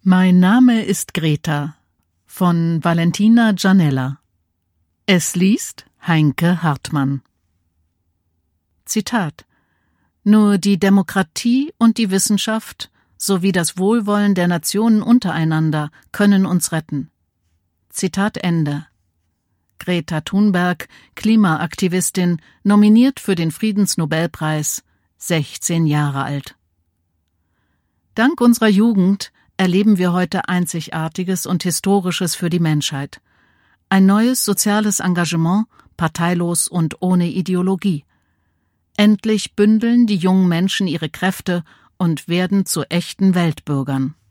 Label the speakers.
Speaker 1: Mein Name ist Greta von Valentina Janella. Es liest Heinke Hartmann. Zitat: Nur die Demokratie und die Wissenschaft sowie das Wohlwollen der Nationen untereinander können uns retten. Zitat Ende. Greta Thunberg, Klimaaktivistin, nominiert für den Friedensnobelpreis, 16 Jahre alt. Dank unserer Jugend erleben wir heute Einzigartiges und Historisches für die Menschheit. Ein neues soziales Engagement, parteilos und ohne Ideologie. Endlich bündeln die jungen Menschen ihre Kräfte und werden zu echten Weltbürgern.